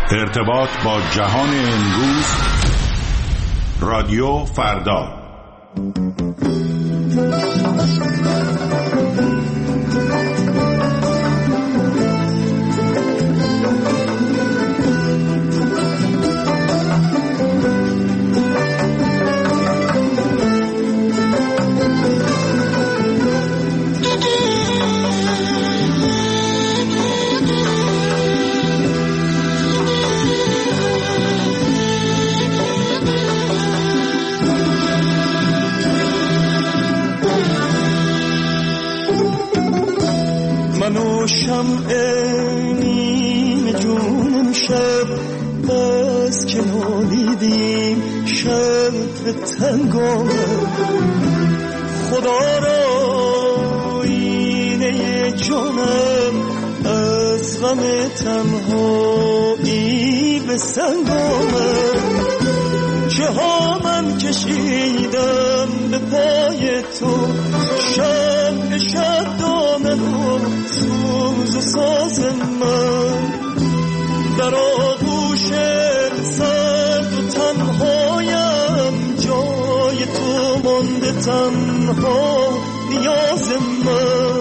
ارتباط با جهان امروز، رادیو فردا. منو شمع نیم جونم شب بس که نالیدیم شب به تنگامه خدا را اینه جانم از غم تنهایی به سنگامه چه ها من کشیدم به پای تو شب شب دامن و سوز و ساز من در آغوش سرد و تنهایم جای تو مانده تنها نیاز من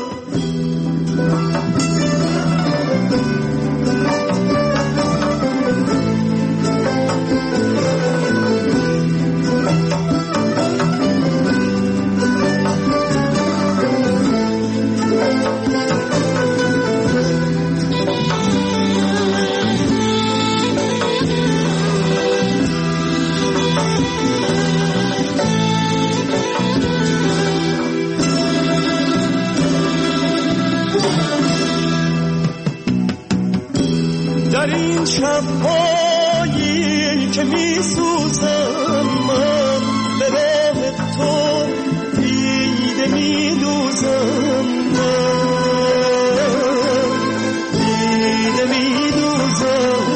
در این شب‌هایی که می‌سوزم من به راه تو دیده می‌دوزم دیده می‌دوزم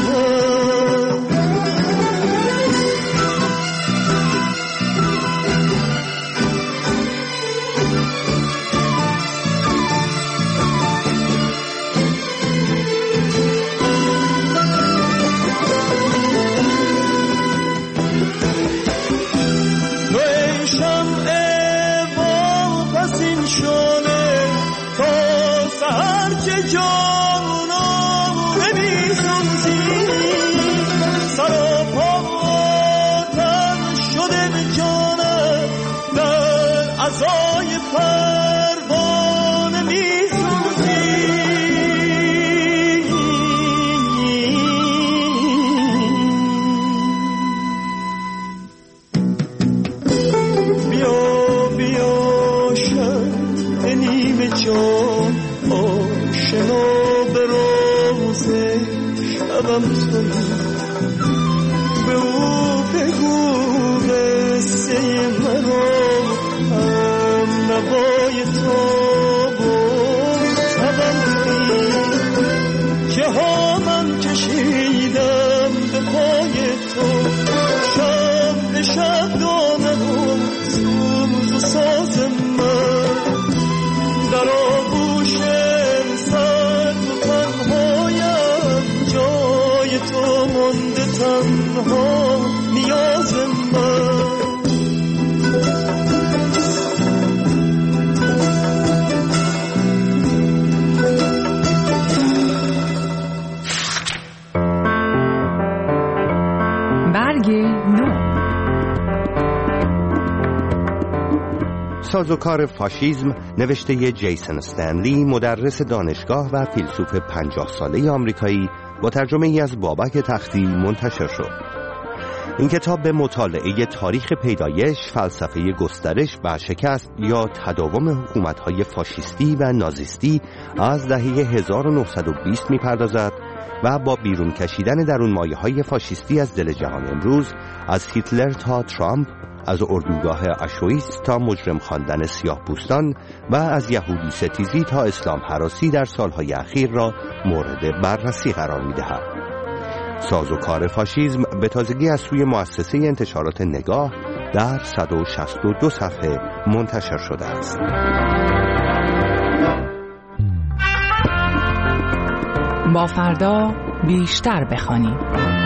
به او بگو قصه مرا هم نوای تو شبم تویی که ها من کشیدم به پای تو شب به شب دامن و سوز و ساز من در آغوش سرد و تنهایم جای تو مانده تنها نیاز من برگ نو. سازوکار فاشیسم نوشته جیسون استنلی، مدرس دانشگاه و فیلسوف 50 ساله آمریکایی، با ترجمه ای از بابک تختی منتشر شد. این کتاب به مطالعه تاریخ پیدایش، فلسفه گسترش و شکست یا تداوم حکومت‌های فاشیستی و نازیستی از دهه 1920 می‌پردازد و با بیرون کشیدن درون مایه‌های فاشیستی از دل جهان امروز، از هیتلر تا ترامپ، از اردوگاه آشویتز تا مجرم خواندن سیاه‌پوستان و از یهودی ستیزی تا اسلام هراسی در سالهای اخیر را مورد بررسی قرار می‌دهد. سازوکار فاشیسم به تازگی از سوی مؤسسه انتشارات نگاه در 162 صفحه منتشر شده است. با فردا بیشتر بخوانیم.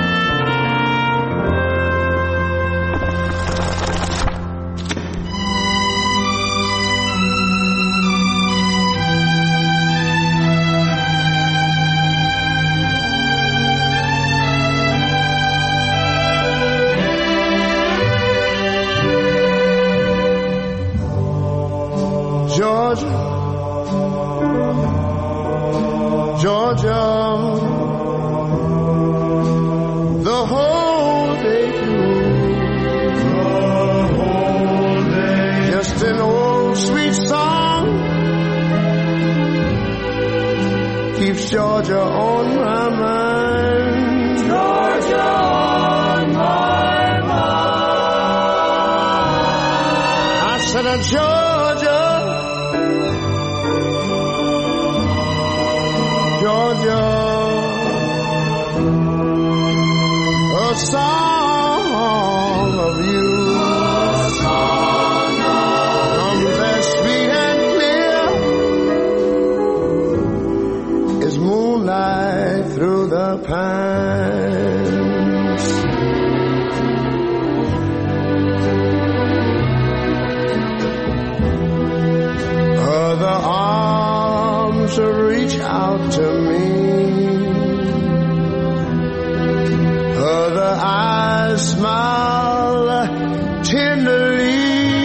Georgia, the whole day through, just an old sweet song keeps Georgia on my mind. Georgia on my mind. I said, Georgia, Georgia, a song of you, comes as sweet and clear as moonlight through the pines. Other arms reach out to me, other eyes smile tenderly.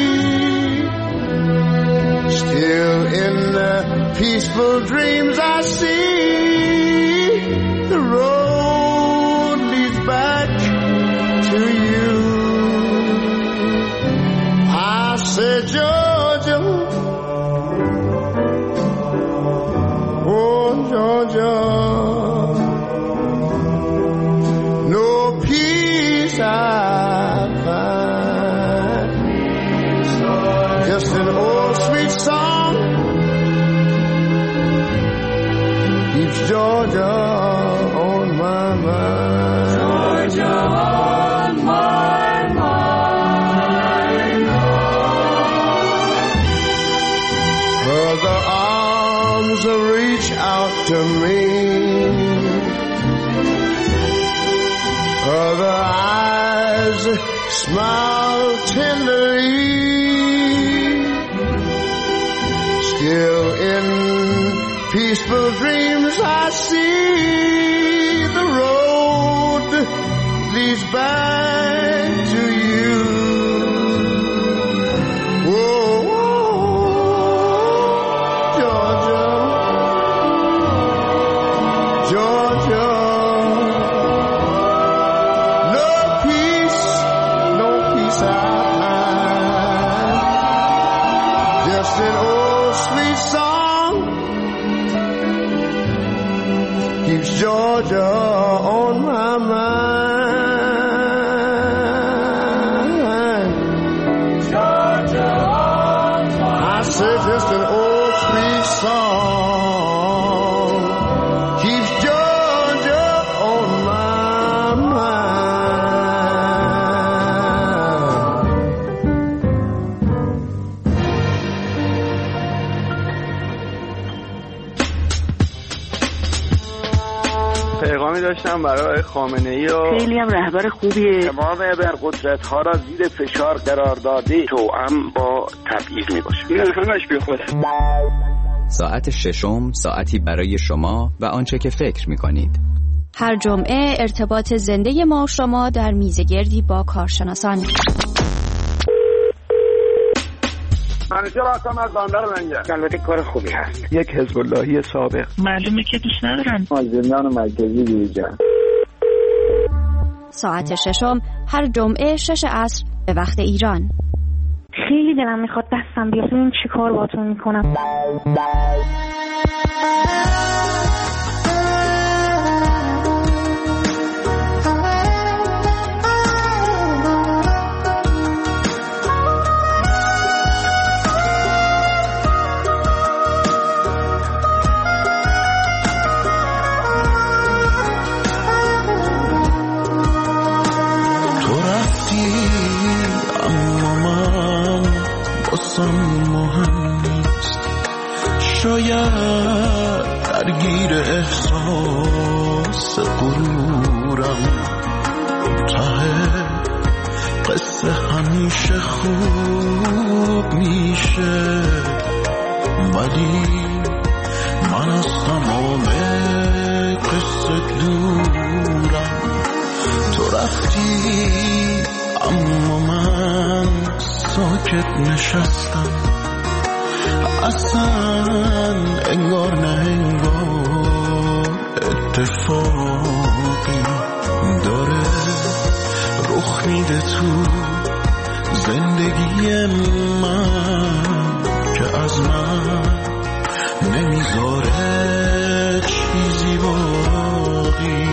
Still in the peaceful dreams I see, the road leads back to you. I said, Georgia, oh Georgia, no peace I find, just an old sweet song keeps Georgia on my mind. Georgia on my mind. Other arms reach out to me, other eyes smile tenderly. Still in peaceful dreams I see, the road leads back to you. Whoa, Georgia, Georgia, no peace I find, just an old sweet song keeps Georgia on my mind. Georgia on my mind. I said just an old sweet song keeps Georgia on my mind. پیغامی داشتم برای خامنه‌ای و خیلی هم رهبر خوبیه. تمام ابرقدرت‌ها را زیر فشار قرار داده، توأم با تبعیض میباشه. این همش بیخوده. ساعت ششم، ساعتی برای شما و آنچه که فکر می‌کنید. هر جمعه ارتباط زنده ما و شما در میزگردی با کارشناسان. منیجر هستم از بندر منجر. البته کار خوبی هست. یک حزب اللهی سابق. معلومه که دوست ندارن. از زندان مرکزی بیرون. ساعت ششم هر جمعه 6 عصر به وقت ایران. خیلی دلم میخواد دستم بیاد ببینم چی کار باهاتون میکنم. مهم نیست، شاید قصه غرورم، ته قصه همیشه خوب میشه، ولی من از تمام قصه دورم. تو رفتی اما من ساکت نشستم، اصلا انگار نه انگار اتفاقی داره رخ میده تو زندگی من که از من نمیذاره چیزی باقی.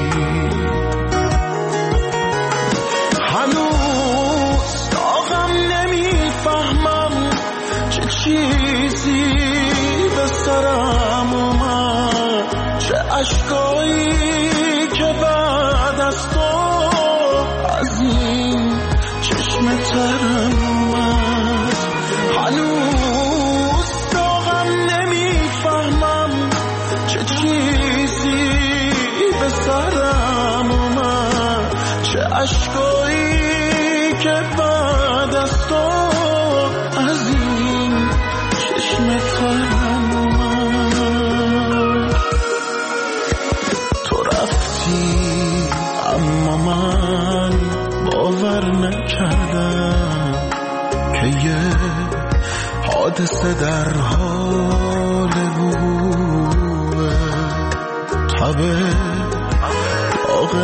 هنوز داغم نمیفهمم چه چیزی به سرم اومد، چه اشکایی که بعد از تو از این چشم ترم اومد. هنوز داغم نمیفهمم چه چیزی به سرم اومد، چه اشکایی که بعد از تو از این چشم ترم اومد. تو رفتی اما من باور نکردم که یه حادثه در حال وقوعه، تبه داغ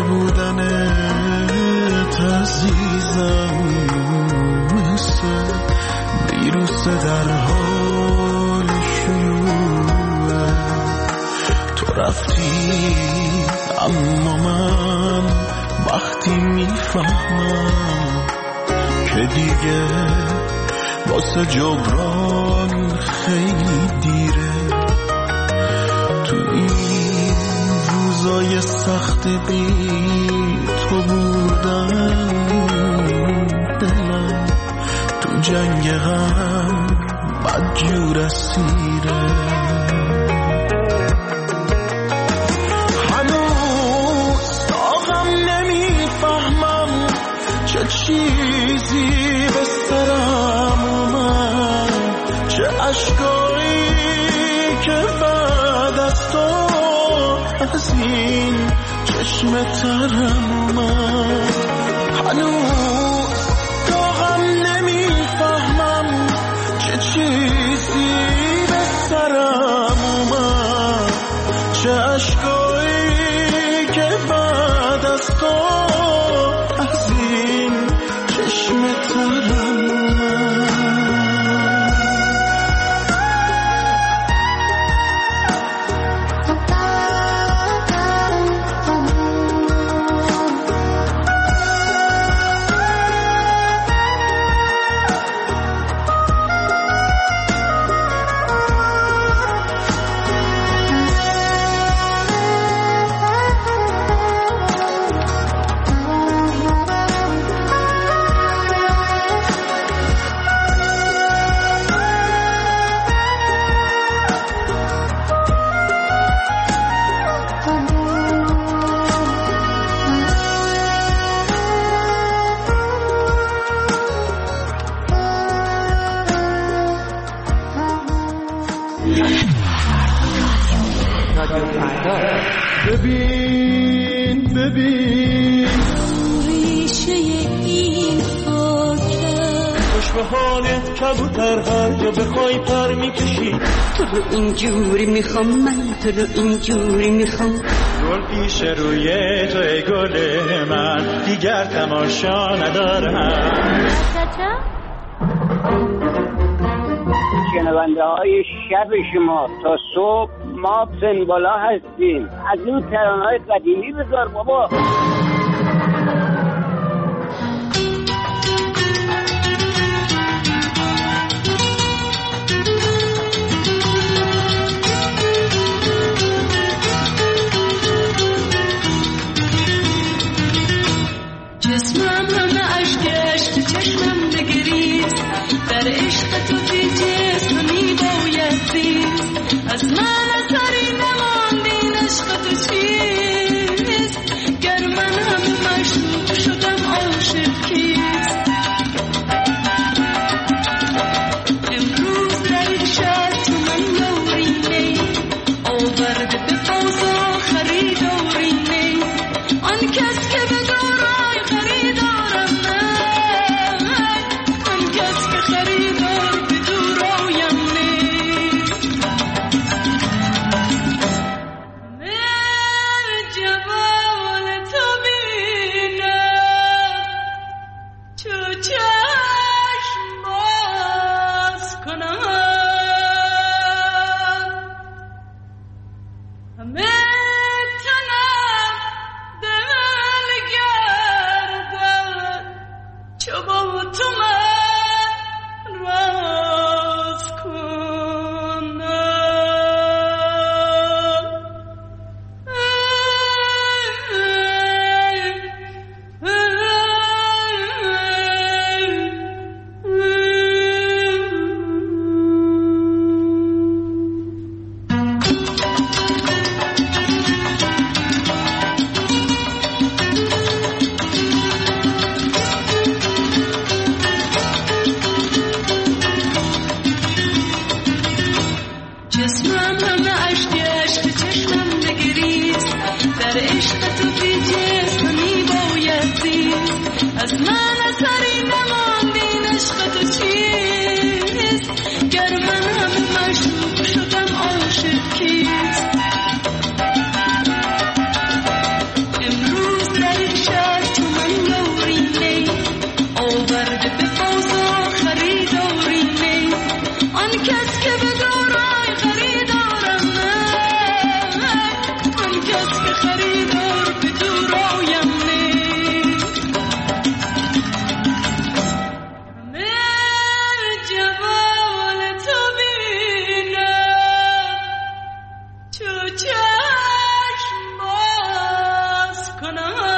نبودنت عزیزم مثل ویروس در حال شیوعه. تو رفتی اما من وقتی میفهمم که دیگه واسه جبران خیلی دیره، تو این روزای سخت بی تو بودن دلم تو جنگ غم بدجور اسیره. هنوز داغم نمیفهمم چه چیزی به سرم اومد، چه اشکایی که بعد از تو از این چشم ترم اومد. هنوز داغم نمیفهمم چه چیزی به سرم اومد، چه اشکایی که بعد از تو از این چشم ترم اومد. ببین ببین ریشه این خاکه، خوش به حالت کبوتر هر جا بخوای پر میکشی. تو رو اینجوری میخوام، من تو رو اینجوری میخوام. گل پیش روی تو ای گل من، دیگر تماشا ندارم. شنونده های شب شما تا صبح ما سنبالا هستیم. از این ترانه‌های قدیمی بذار بابا. جسمم همه عشق تو چشمم بگریز، در عشق تو بی جسمی باید زیست. از من اثری نماندین عشق تو چیست؟ عشق تو بی جسم می باید زیست. از من اثری نماندین عشق تو چیست؟ گر من همه مشروب شدم عاشق کیست؟ امروز در این شهر تو من یاری نی، آورده به بازار خریداری نی. آن کس که به دورای خریدارم من، آن کس که خریدار به دورایم نی. من جمال تو بینم چو چشم باز کنم،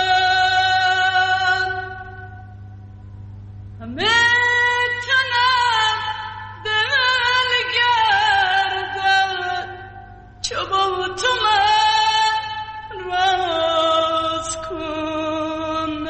همه تنم دل گردد چو با تو من راز کنم.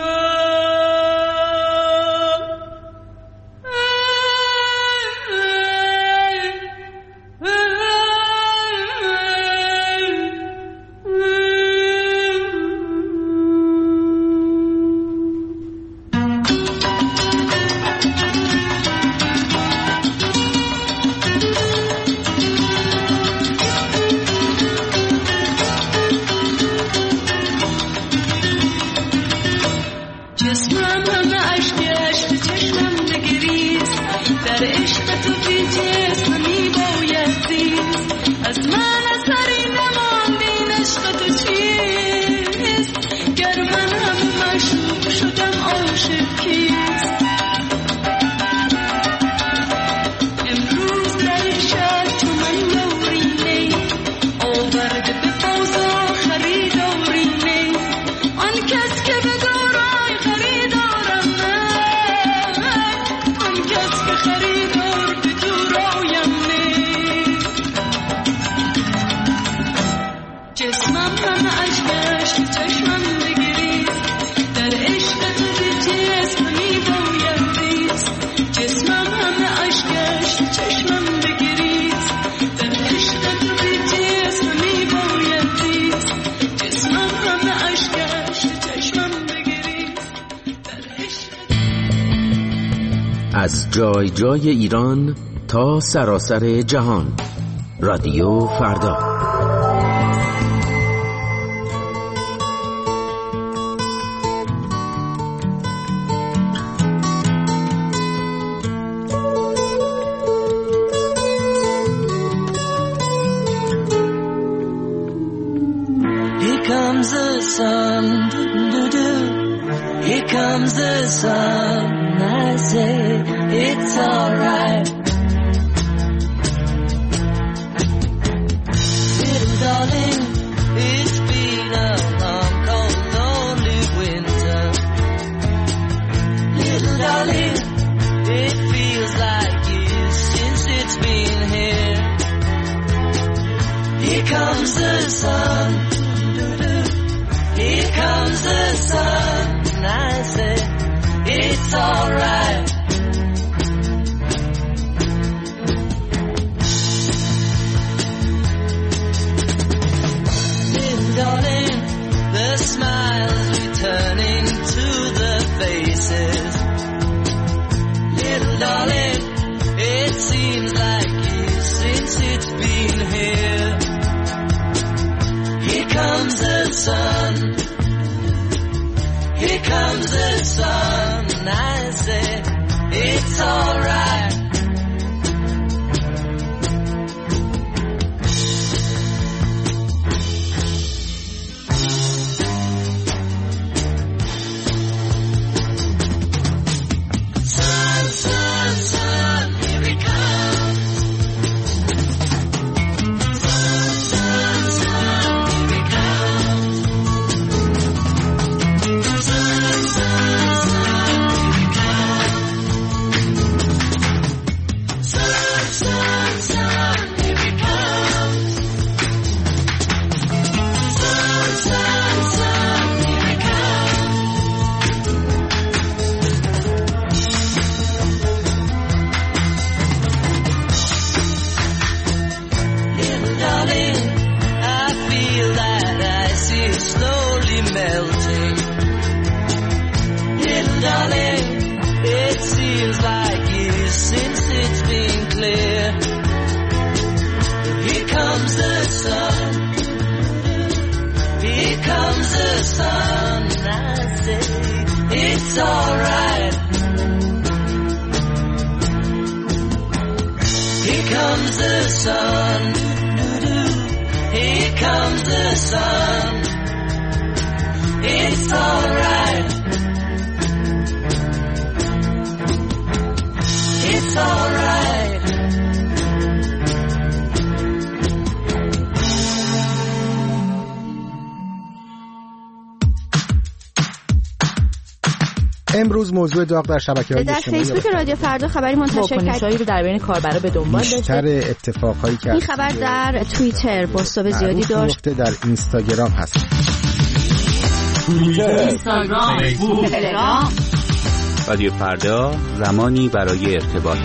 جسمم همه عشق چشمم بگریست، در عشق تو بی جسم می باید زیست. از من اثری نماندین عشق تو چیست؟ گر من همه مشروب شدم عاشق کیست؟ امروز در این شهر تو من یاری نی، آورده به بازار خریداری نی. آن کس که به دورای خریدارم من، آن کس که خریدار به دورایم نی. جسمم همه عشق چشمم بگریست، در عشق تو به جسم می باید زیست. جسمم همه عشق چشمم بگریست، در عشق تو به جسم می باید زیست. جسمم همه عشق چشمم بگریست، در عشق. از جای جای ایران تا سراسر جهان، رادیو فردا. Here comes the sun, doo-doo. Here comes the sun. I say it's alright. Little darling, it's been a long, cold, lonely winter. Little darling, it feels like years since it's been here. Here comes the sun. Here comes the sun, and I say it's alright. Little darling, the smiles returning to the faces. Little darling, it seems like years since it's been here. Here comes the sun. Here comes the sun, and I say it's alright. Sun, sun, sun, here he comes. Sun, sun, sun, here he comes. Sun, sun, sun. be melting. Little darling, it seems like years since it's been clear. Here comes the sun, here comes the sun. I say it's alright. Here comes the sun, here comes the sun. It's alright. It's alright. امروز موضوع داغ در شبکه‌های در فیسبوک رادیو فردا خبری منتشر واکنش‌هایی رو در بین کاربرا به دنبال داشته. بیشتر اتفاقایی که این خبر در توییتر بازتاب زیادی داشت. در اینستاگرام هست. اینستاگرام، فیسبوک، تلگرام. رادیو فردا، زمانی برای ارتباط.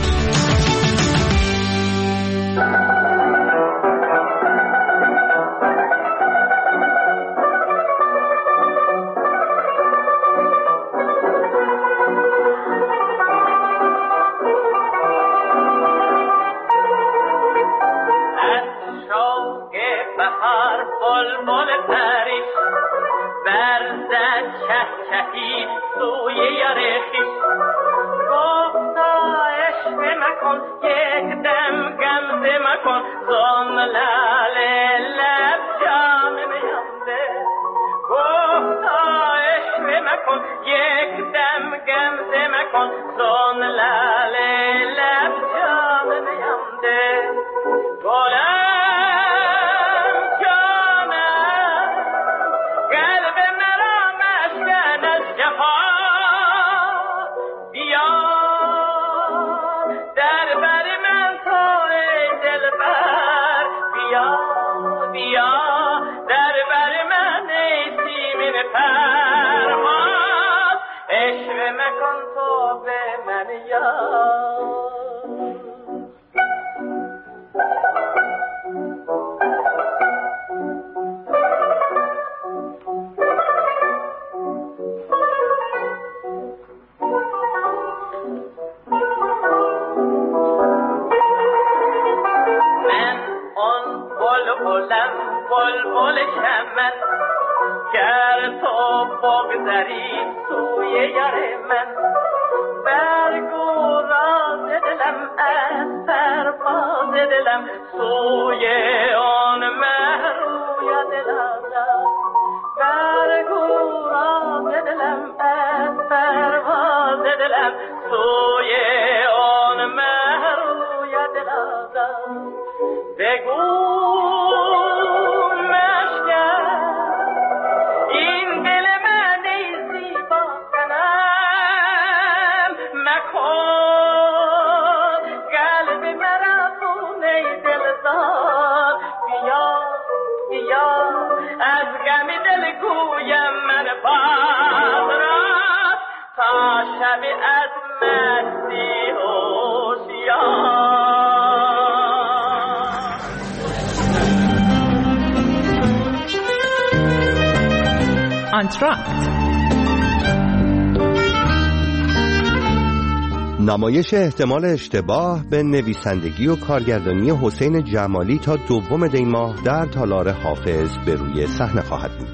نمایش احتمال اشتباه به نویسندگی و کارگردانی حسین جمالی تا 2 دی ماه در تالار حافظ به روی صحنه خواهد بود.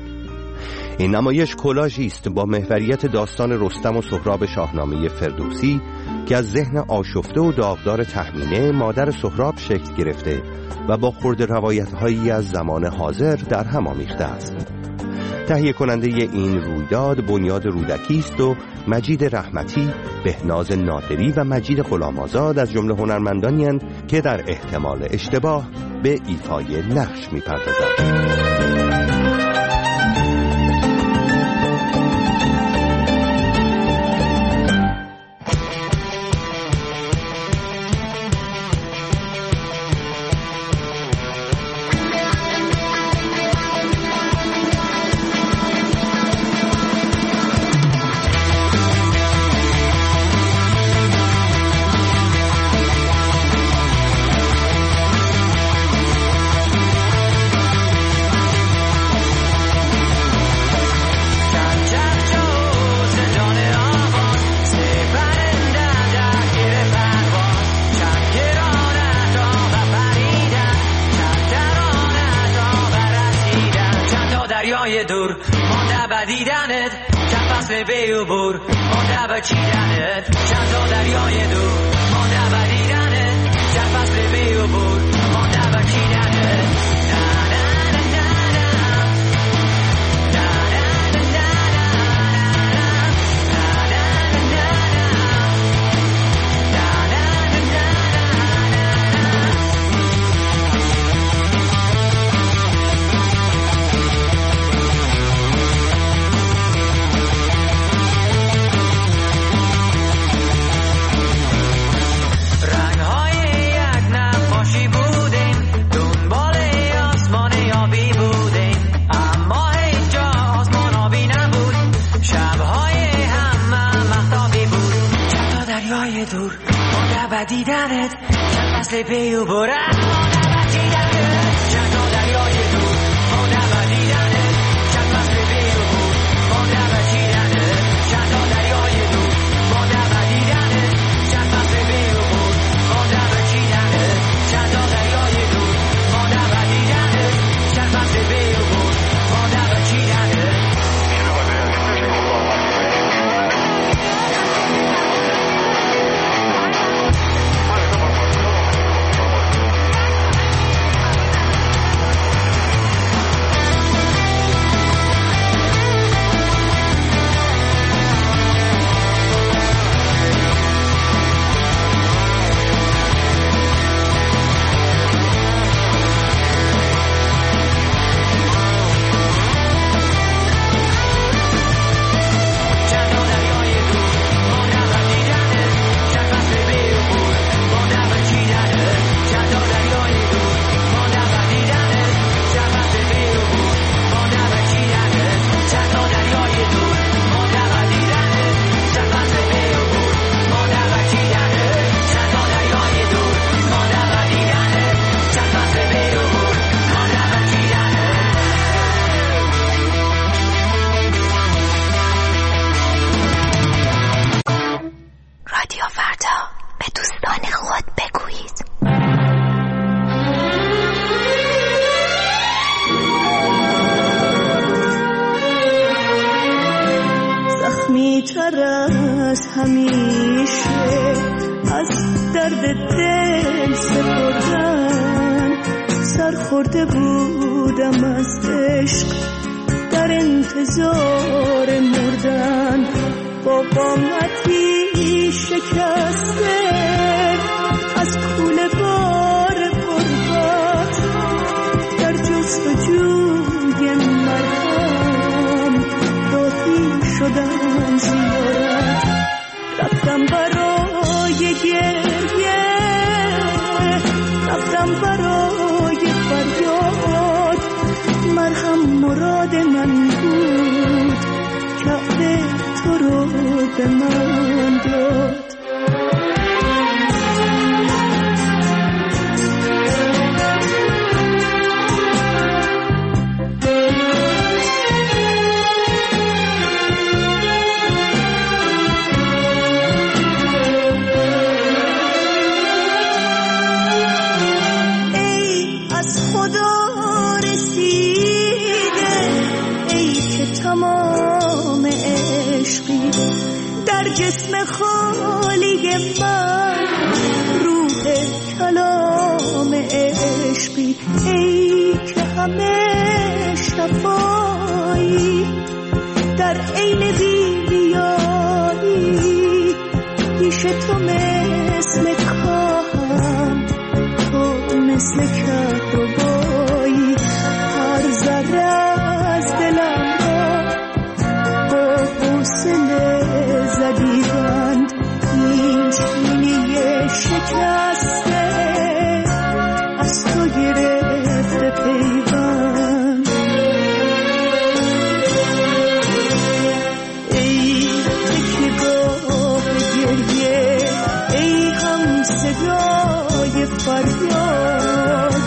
این نمایش کلاژی است با محوریت داستان رستم و سهراب شاهنامه فردوسی که از ذهن آشفته و داغدار تهمینه مادر سهراب شکل گرفته و با خرد روایت‌هایی از زمان حاضر در هم آمیخته است. تهیه کننده این رویداد بنیاد رودکی است و مجید رحمتی، بهناز نادری و مجید غلام‌آزاد از جمله هنرمندانی اند که در احتمال اشتباه به ایفای نقش می‌پردازند. دور مانده به دیدنت چند فصل بیوبور مانده به چیدنت چند تا دریای دور مانده به دیدنت چند فصل بیوبور مانده به چیدنت دیدنت چند فصل پیو برم مانده به دیدنت چند تا دریای دور مانده به دیدنت چند فصل پیو بر مانده به دیدنت چند تا دریای دور مانده به دیدنت چند فصل پیو بر مانده به دیدنت چند تا دریای دور مانده به دیدنت چند فصل پیو بر مانده به دیدنت صدای فریاد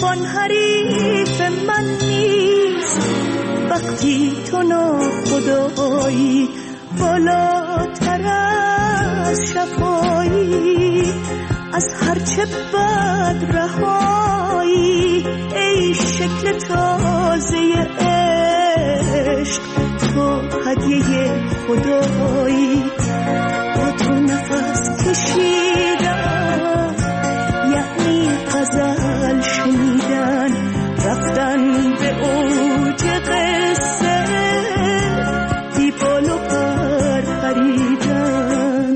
جهان حریف من نیست وقتی تو ناخدایی بالاتر از شفایی از هرچه بد رهایی ای شکل تازه عشق تو هدیه خدایی با تو نفس کشیدن یعنی غزل شنیدن رفتن به اوج قصه بی بال و پر پریدن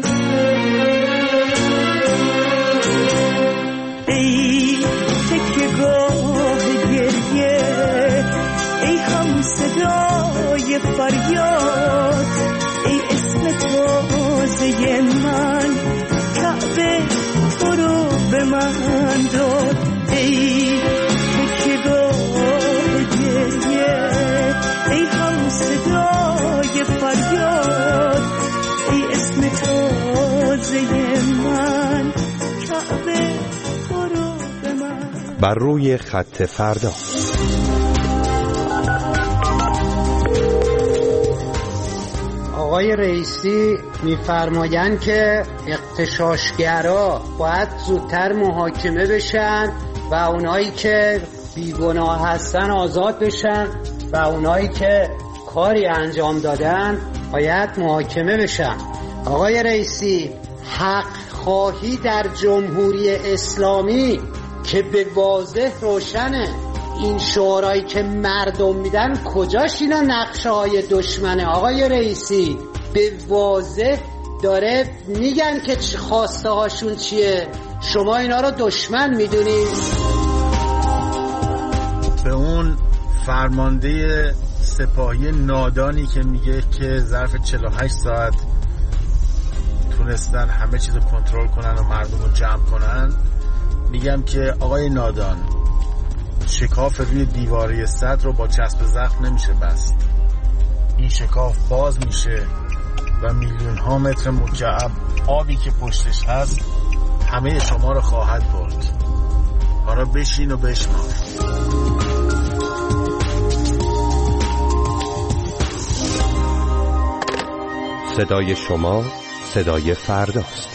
ای تکیه‌گاه گریه ای هم صدای فریاد ای اسم تازه من کعبه تو رو به من داد ای تکیه‌گاه گریه ای هم صدای فریاد ای اسم تازه من کعبه تو رو به من. بر روی خط فردا. آقای رئیسی میفرمایند که اغتشاشگرا باید زودتر محاکمه بشن و اونایی که بیگناه هستن آزاد بشن و اونایی که کاری انجام دادن باید محاکمه بشن. آقای رئیسی حق خواهی در جمهوری اسلامی که به واضح روشنه این شعارهایی که مردم میدن کجاش اینا نقشه های دشمنه؟ آقای رئیسی به واضح داره میگن که خواسته هاشون چیه، شما اینا رو دشمن میدونید؟ به اون فرمانده سپاهی نادانی که میگه که ظرف 48 ساعت تونستن همه چیز رو کنترل کنن و مردم رو جمع کنن میگم که آقای نادان شکاف روی دیواره سد رو با چسب زخم نمیشه بست. این شکاف باز میشه و میلیون ها متر مکعب آبی که پشتش هست همه شما رو خواهد برد. حالا بشین و بشنو. صدای شما صدای فرداست.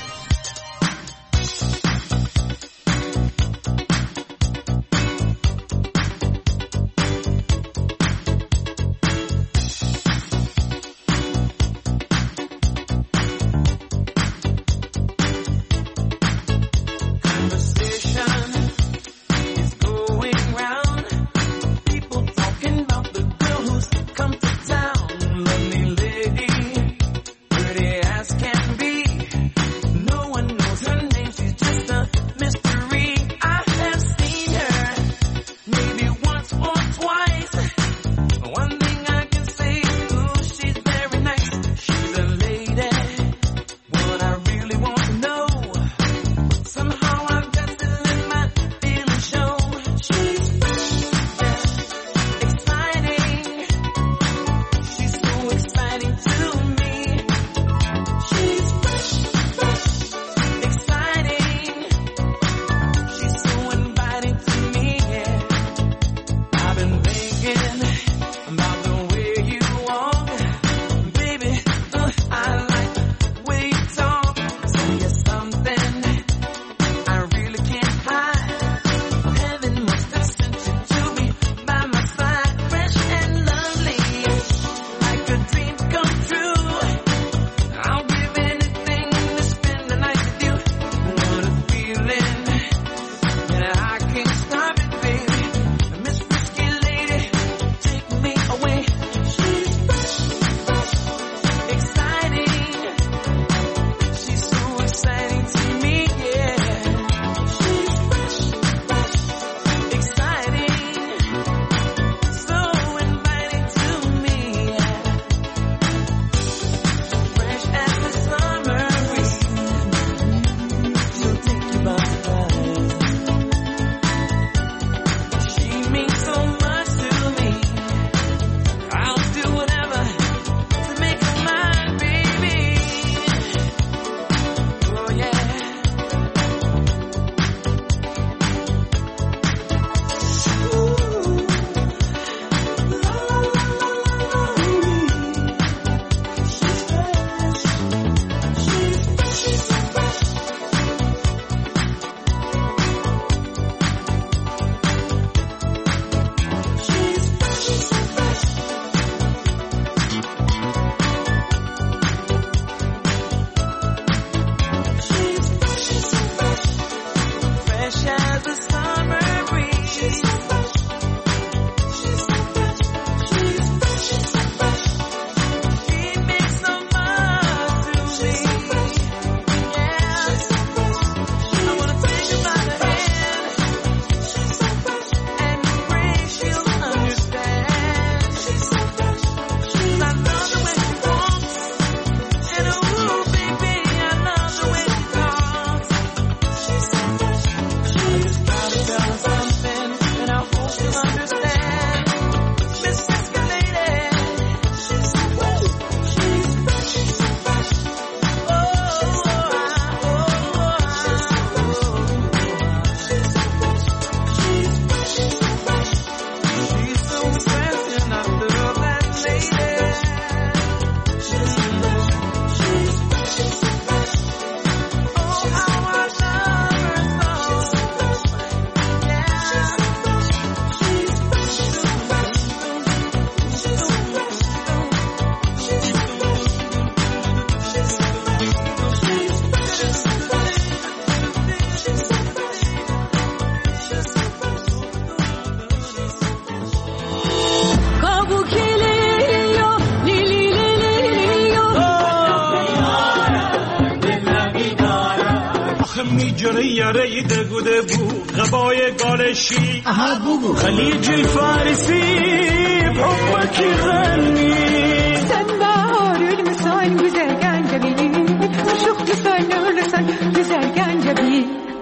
یاره دگوده بو غبای گالشی خلیج فارسی حبك يغني سنبار المسان güzelgen جميل شوق لسان لسان güzelgen جميل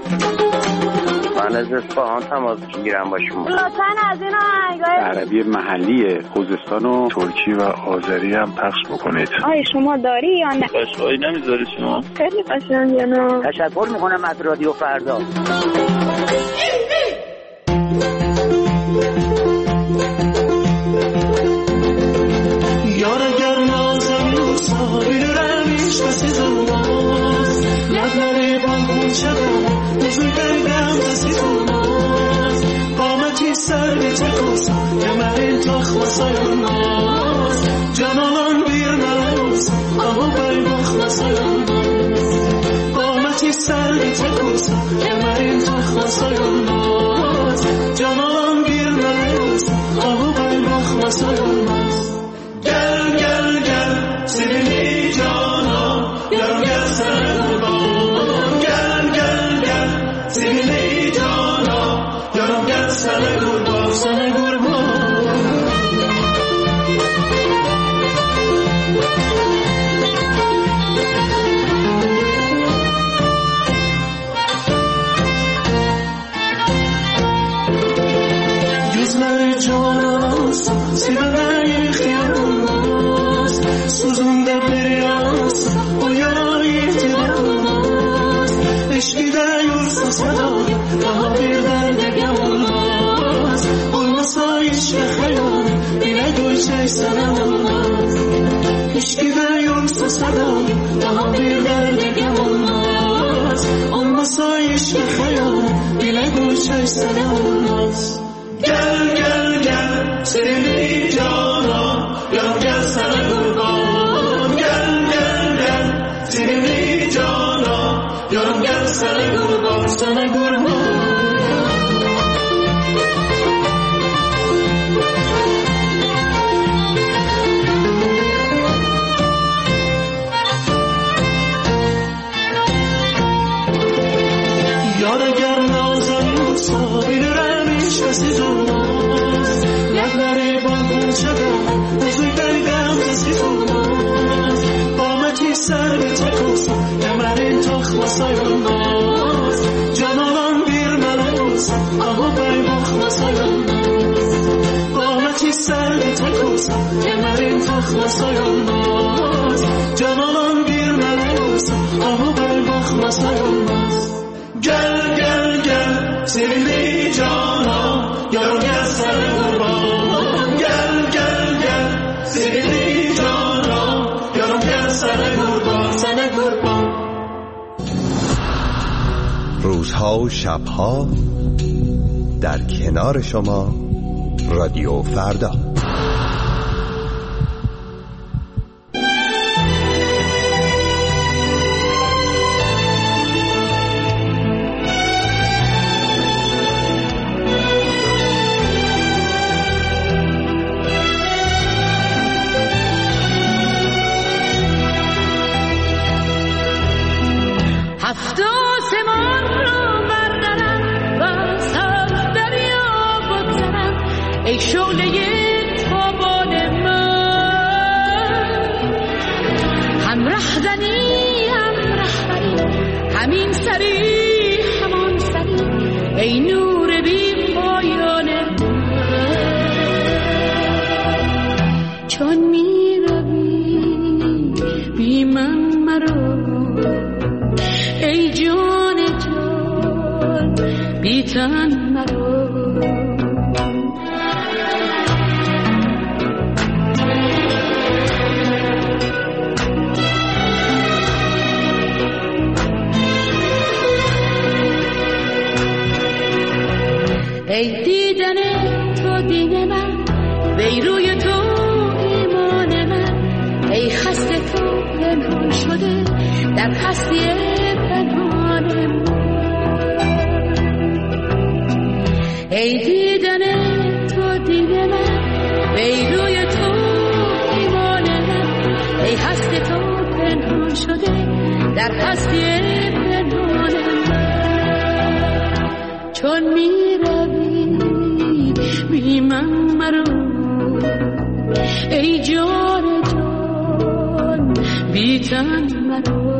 من از اصفهان تماس میگیرم با شما. لطفاً از این آهنگای عربی محلی خوزستان و ترکی و آذری هم پخش بکنید. آیا شما داری یا نه؟ قشنگی نمیذاری شما؟ خیلی قشنگه نه. تشکر میکنم از رادیو فردا. یار اگر نازم ساحل رمیش بسی زلماز لبنه بانگون شدم بزرگ دردم بسی زلماز قامتی سر بیتکوز کمرین تخ مسایل ناز جانالان بیر نروز اما بای بخ مسایل ناز قامتی سر بیتکوز کمرین تخ مسایل ناز جانالان بیر نروز اما بای بخ مسایل ناز گل گل گل سیدی جانا یارم گل سر قربان گل گل گل سیدی جانا یارم گل سر قربان سر قربان جزمه جانا سیدی خیال سوزونده بریاس و یاری تیراس عشقی در یورسا صدای daha bir derde gelmez olmasa hiçbir hayal bile göçek sana olmaz عشقی در یورسا صدای daha bir derde gelmez olmasa hiçbir hayal bile göçek sana olmaz gel gel gel seninle cana ya gel sana kurban gel gel gel seninle cana yarım gel sana kurban sana kurban yar eğer nazan yoksa bilirim hiç kesiz olmaz lebleri bangın şedem uzun derdem kesiz olmaz قامتی سر به تکوز کمرین تخ مسایلماز جانالان بیر ملوز اما بای بخ مسایلماز قامتی سر به تکوز کمرین تخ مسایلماز جانالان بیر ملوز اما بای بخ مسایلماز گل گل گل seninle cana yarım gel sana kurban gel gel gel seninle cana yarım gel sana kurban sana kurban روزها و شبها در کنار شما رادیو فردا شعله تابان من، هم رهزنی هم رهبری، همین سری همان سری، ای نور بی پایان من. چون می روی بی من مرو، ای جان جان بی تن مرو. ای دیدن تو دین من، ای روی تو ایمان من، ای خسته تو پنهان شده در هستی پنهان من. ای دیدن تو دین من، ای روی تو ایمان من، ای هستی تو پنهان شده در هستی پنهان من. چون می بی من مرو، ای جان جان بی تن مرو.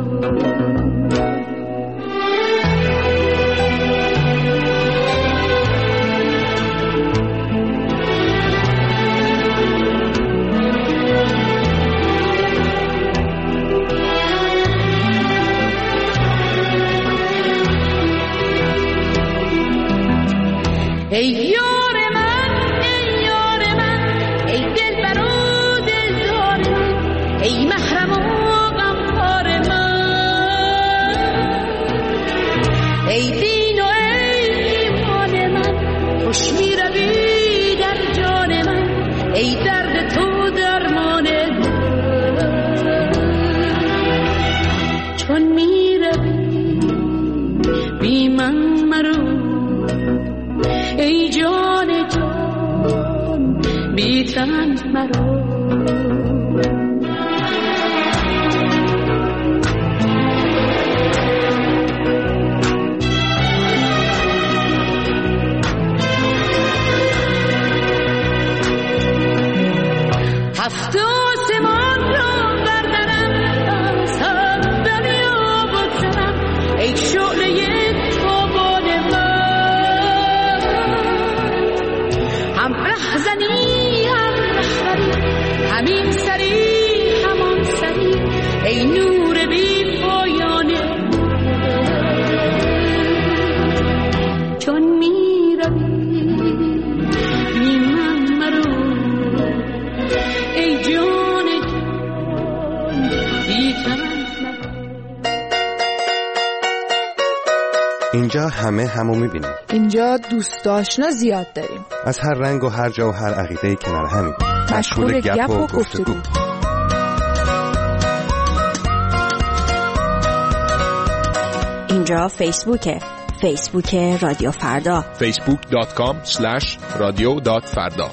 ای یار من، ای یار من، ای دلبر و دلدار من، ای محرم و غمخوار من، ای دین و ای ایمان من، خوش می روی در جان من، ای درد تو درمان من. چون می روی بی من مرو، ای جان جان بی تن مرو. هفت آسمان را بردارم، از هم دنیا بگذرم، ای شعله تابان من، هم رهزنی هم رهبری، همین سری همان سری، ای نور بی پایان من. چون می روی بی من مرو، ای جان جان بی تن مرو. اینجا همه همو میبینیم. اینجا دوست آشنا زیاد داریم، از هر رنگ و هر جا و هر عقیده کنار همیم، مشغول گپ و گفتگو. اینجا فیسبوکه، فیسبوک رادیو فردا، facebook.com/radio.farda.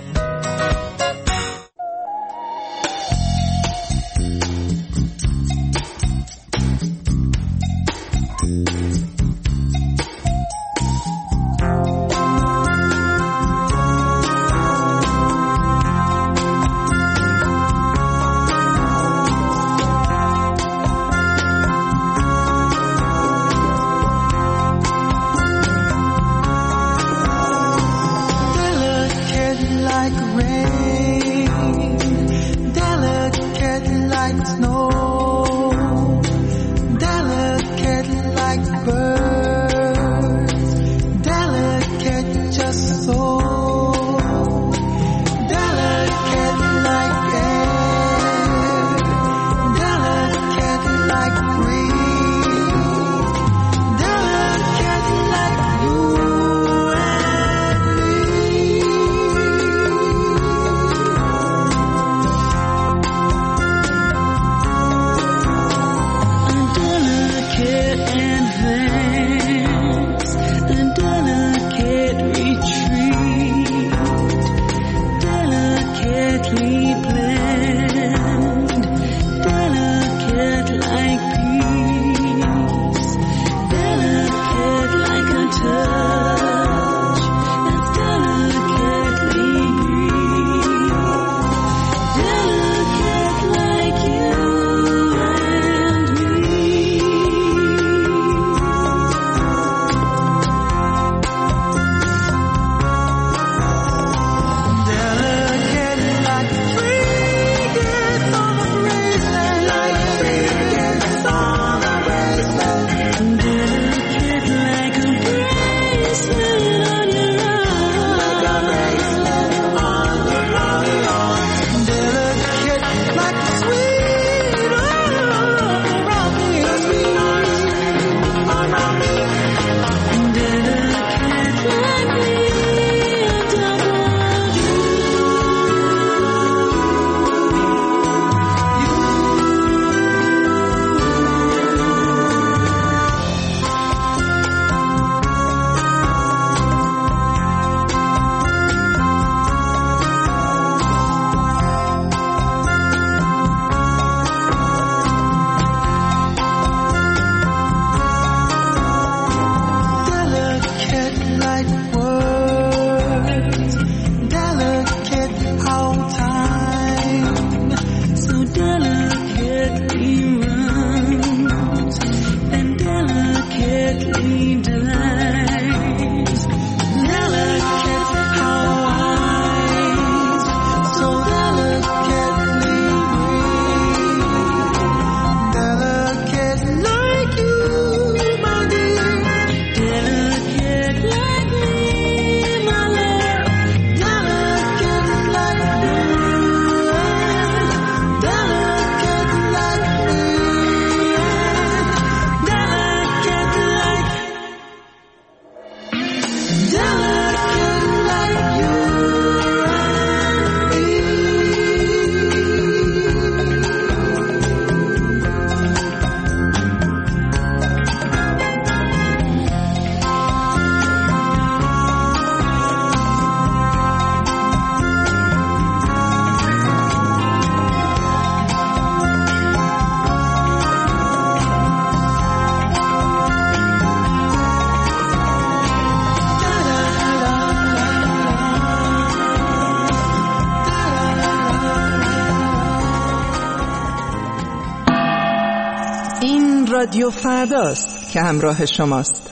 رادیو فرداست که همراه شماست.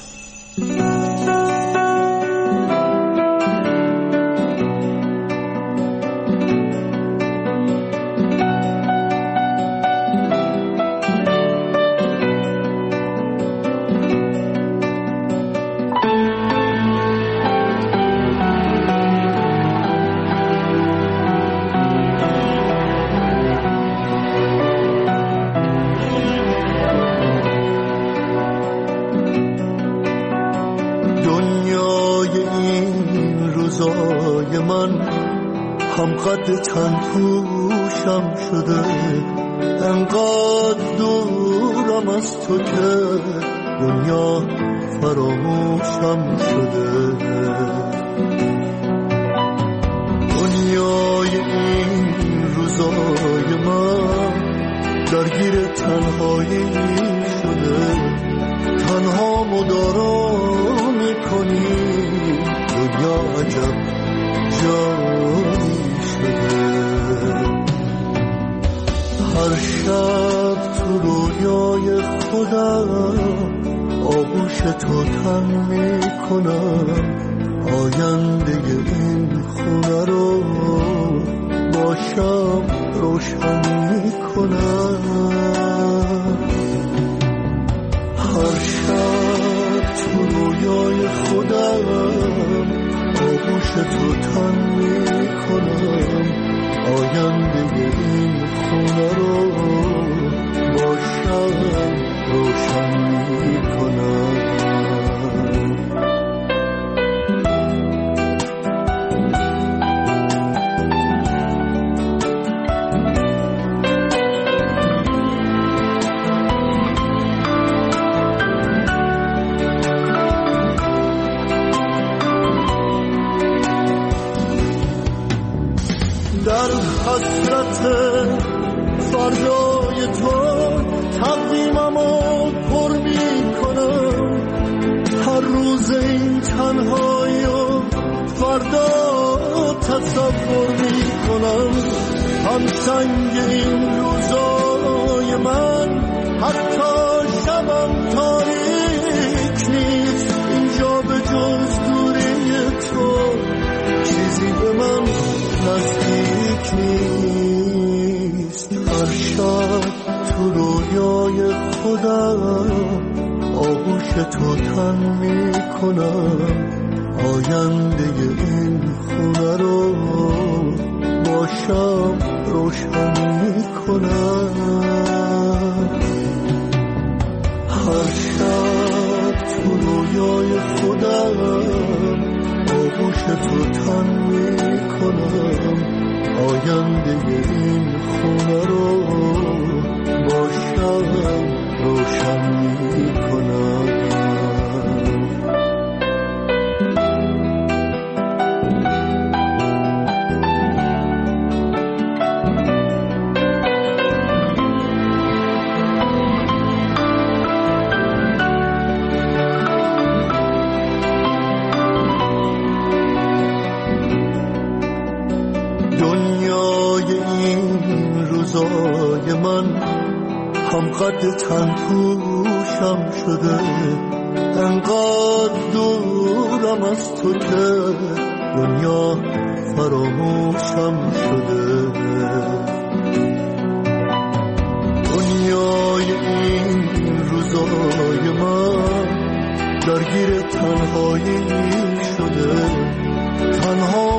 قد تن پوشم شده، انقدر دورم از تو که دنیا فراموشم شده. دنیای این روزای من درگیر تنهایی شده، تنها مدارا میکنی دنیا عجب جایی هر شب تو رویای خودم آغوش تو تن میکنم، آینده این خونه رو با شب روشن میکنم. هر شب تو رویای خودم آغوش تو تن میکنم، آینده این خونه رو با شب روشن میکنم. در حسرت فردای تو تقویممو پر میکنم، هر روز این تنهایی و فردا تصور میکنم. هم سنگ این روزای من حتی شبم تاریک نیست، اینجا به جز دوری تو چیزی به من نزدیک نیست. هر شب تو رویای خودم آغوش تو تن میکنم، آینده این خونه رو با شب روشن میکنم. هر شب تو رویای خودم آغوش تو تن میکنم، آینده این خونه رو با شب روشن میکنم. روزای من هم قد تن پوشم شده، انقدر دورم از تو که دنیا فراموشم شده. دنیای این روزای من درگیر تنهایی شده، تنها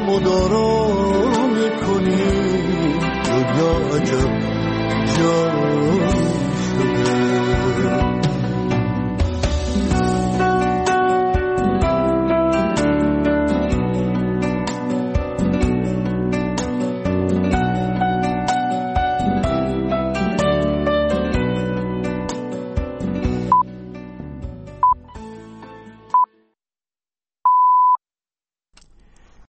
مدارا میکنی دنیا عجب جایی